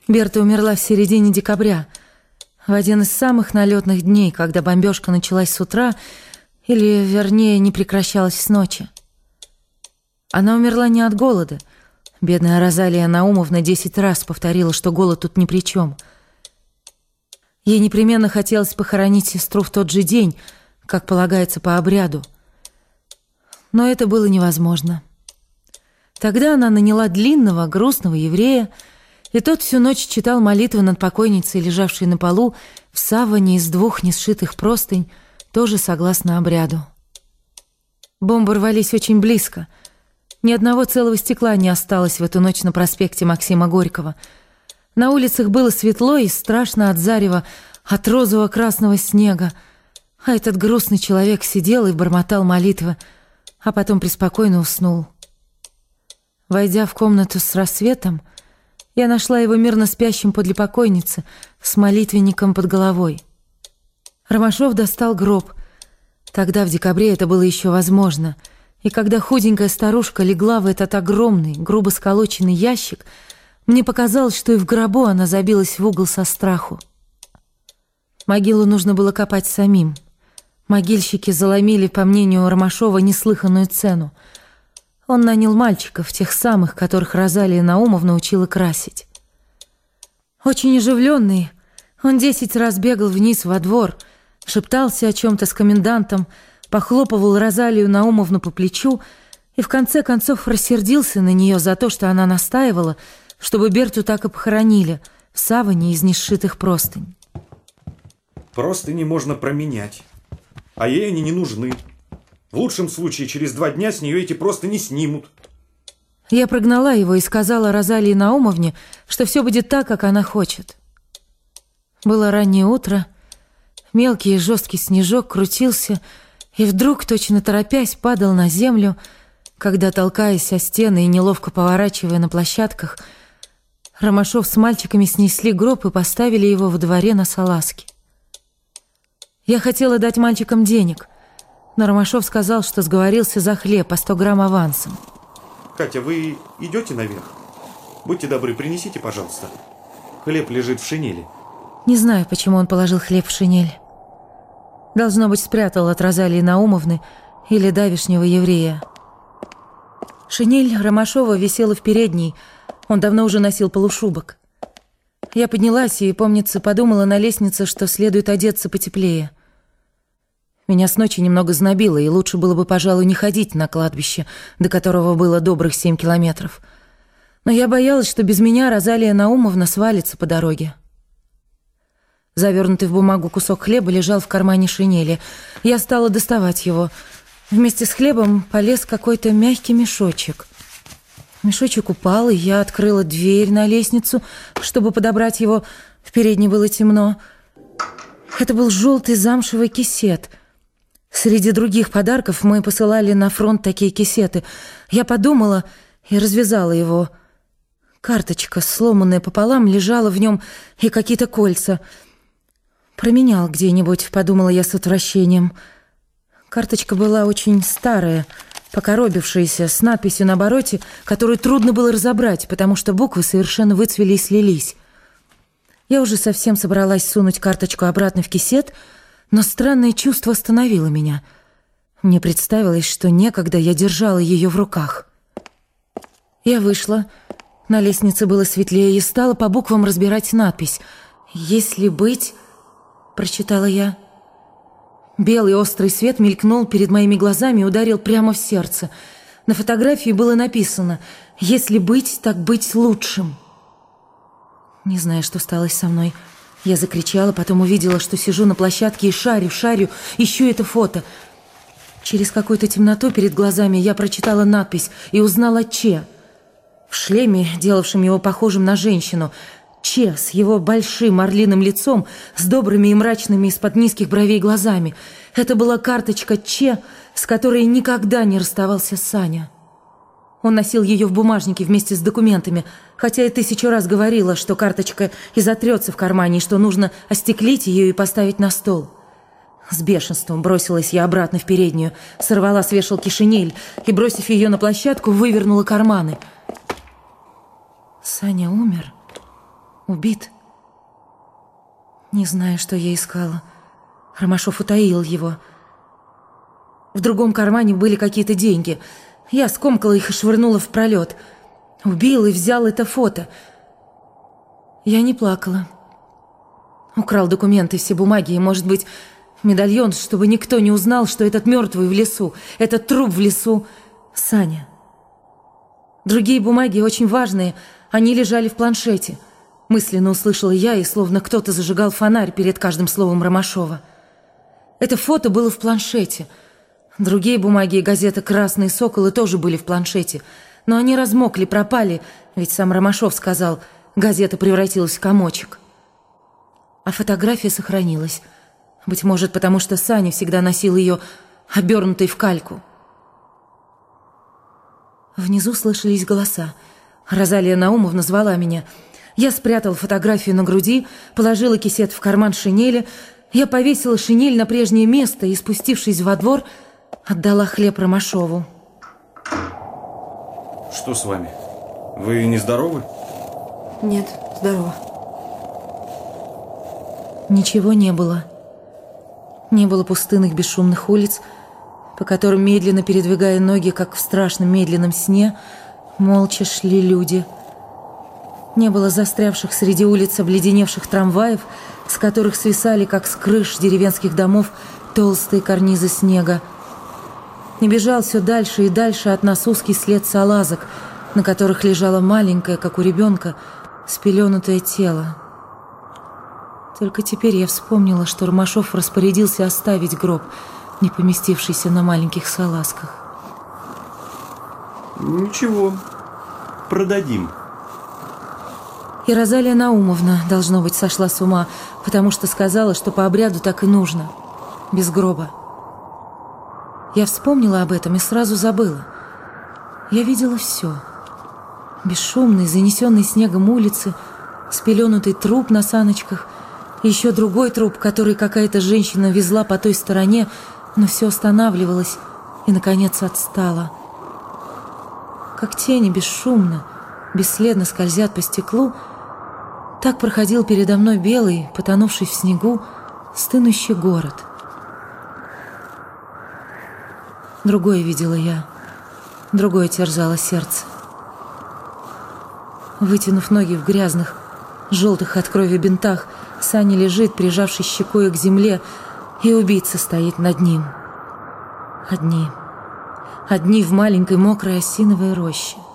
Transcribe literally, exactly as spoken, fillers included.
Берта умерла в середине декабря, в один из самых налетных дней, когда бомбежка началась с утра, или, вернее, не прекращалась с ночи. Она умерла не от голода. Бедная Розалия Наумовна десять раз повторила, что голод тут ни при чем. Ей непременно хотелось похоронить сестру в тот же день, как полагается по обряду. Но это было невозможно. Тогда она наняла длинного, грустного еврея, и тот всю ночь читал молитвы над покойницей, лежавшей на полу, в саване из двух несшитых простынь, тоже согласно обряду. Бомбы рвались очень близко. Ни одного целого стекла не осталось в эту ночь на проспекте Максима Горького. На улицах было светло и страшно от зарева, от розово-красного снега. А этот грустный человек сидел и бормотал молитвы, а потом преспокойно уснул. Войдя в комнату с рассветом, я нашла его мирно спящим подле покойницы, с молитвенником под головой. Ромашов достал гроб. Тогда, в декабре, это было еще возможно. И когда худенькая старушка легла в этот огромный, грубо сколоченный ящик, мне показалось, что и в гробу она забилась в угол со страху. Могилу нужно было копать самим. Могильщики заломили, по мнению Ромашова, неслыханную цену. Он нанял мальчиков, тех самых, которых Розалия Наумовна учила красить. Очень оживленный, он десять раз бегал вниз во двор, шептался о чем-то с комендантом, похлопывал Розалию Наумовну по плечу и в конце концов рассердился на нее за то, что она настаивала, чтобы Берту так и похоронили в саване из несшитых простынь. Простыни можно променять, а ей они не нужны. В лучшем случае через два дня с нее эти простыни снимут. Я прогнала его и сказала Розалии Наумовне, что все будет так, как она хочет. Было раннее утро, мелкий и жесткий снежок крутился и вдруг, точно торопясь, падал на землю, когда, толкаясь о стены и неловко поворачивая на площадках, Ромашов с мальчиками снесли гроб и поставили его во дворе на салазки. Я хотела дать мальчикам денег, но Ромашов сказал, что сговорился за хлеб по сто грамм авансом. Катя, вы идете наверх? Будьте добры, принесите, пожалуйста. Хлеб лежит в шинели. Не знаю, почему он положил хлеб в шинель. Должно быть, спрятал от Розалии Наумовны или давешнего еврея. Шинель Ромашова висела в передней. Он давно уже носил полушубок. Я поднялась и, помнится, подумала на лестнице, что следует одеться потеплее. Меня с ночи немного знобило, и лучше было бы, пожалуй, не ходить на кладбище, до которого было добрых семь километров. Но я боялась, что без меня Розалия Наумовна свалится по дороге. Завернутый в бумагу кусок хлеба лежал в кармане шинели. Я стала доставать его. Вместе с хлебом полез какой-то мягкий мешочек. Мешочек упал, и я открыла дверь на лестницу, чтобы подобрать его. В передней было темно. Это был желтый замшевый кисет. Среди других подарков мы посылали на фронт такие кисеты. Я подумала и развязала его. Карточка, сломанная пополам, лежала в нем, и какие-то кольца. Променял где-нибудь, подумала я с отвращением. Карточка была очень старая, покоробившаяся, с надписью на обороте, которую трудно было разобрать, потому что буквы совершенно выцвели и слились. Я уже совсем собралась сунуть карточку обратно в кисет, но странное чувство остановило меня. Мне представилось, что некогда я держала ее в руках. Я вышла. На лестнице было светлее, и стала по буквам разбирать надпись. «Если быть...» — прочитала я. Белый острый свет мелькнул перед моими глазами и ударил прямо в сердце. На фотографии было написано «Если быть, так быть лучшим». Не знаю, что стало со мной. Я закричала, потом увидела, что сижу на площадке и шарю, шарю, ищу это фото. Через какую-то темноту перед глазами я прочитала надпись и узнала Че. В шлеме, делавшем его похожим на женщину. Че с его большим орлиным лицом, с добрыми и мрачными из-под низких бровей глазами. Это была карточка Че, с которой никогда не расставался Саня. Он носил ее в бумажнике вместе с документами, хотя и тысячу раз говорила, что карточка изотрется в кармане, и что нужно остеклить ее и поставить на стол. С бешенством бросилась я обратно в переднюю, сорвала с вешалки шинель и, бросив ее на площадку, вывернула карманы. Саня умер. Убит? Не знаю, что я искала. Ромашов утаил его. В другом кармане были какие-то деньги. Я скомкала их и швырнула в пролет. Убил и взял это фото. Я не плакала. Украл документы, все бумаги и, может быть, медальон, чтобы никто не узнал, что этот мертвый в лесу, этот труп в лесу Саня. Другие бумаги очень важные, они лежали в планшете. Мысленно услышала я, и словно кто-то зажигал фонарь перед каждым словом Ромашова. Это фото было в планшете. Другие бумаги и газета «Красные соколы» тоже были в планшете. Но они размокли, пропали, ведь сам Ромашов сказал, газета превратилась в комочек. А фотография сохранилась. Быть может, потому что Саня всегда носил ее обернутой в кальку. Внизу слышались голоса. Розалия Наумовна звала меня. Я спрятала фотографию на груди, положила кисет в карман шинели. Я повесила шинель на прежнее место и, спустившись во двор, отдала хлеб Ромашову. Что с вами? Вы нездоровы? Нет, здорово. Ничего не было. Не было пустынных бесшумных улиц, по которым, медленно передвигая ноги, как в страшном медленном сне, молча шли люди. Не было застрявших среди улиц обледеневших трамваев, с которых свисали, как с крыш деревенских домов, толстые карнизы снега. Не бежал все дальше и дальше от нас узкий след салазок, на которых лежало маленькое, как у ребенка, спеленутое тело. Только теперь я вспомнила, что Ромашов распорядился оставить гроб, не поместившийся на маленьких салазках. Ничего, продадим. И Розалия Наумовна, должно быть, сошла с ума, потому что сказала, что по обряду так и нужно, без гроба. Я вспомнила об этом и сразу забыла. Я видела все. Бесшумный, занесенный снегом улицы, спеленутый труп на саночках, еще другой труп, который какая-то женщина везла по той стороне, но все останавливалось и, наконец, отстало. Как тени бесшумно, бесследно скользят по стеклу, так проходил передо мной белый, потонувший в снегу, стынущий город. Другое видела я, другое терзало сердце. Вытянув ноги в грязных, желтых от крови бинтах, Саня лежит, прижавшись щекой к земле, и убийца стоит над ним. Одни, одни в маленькой мокрой осиновой роще.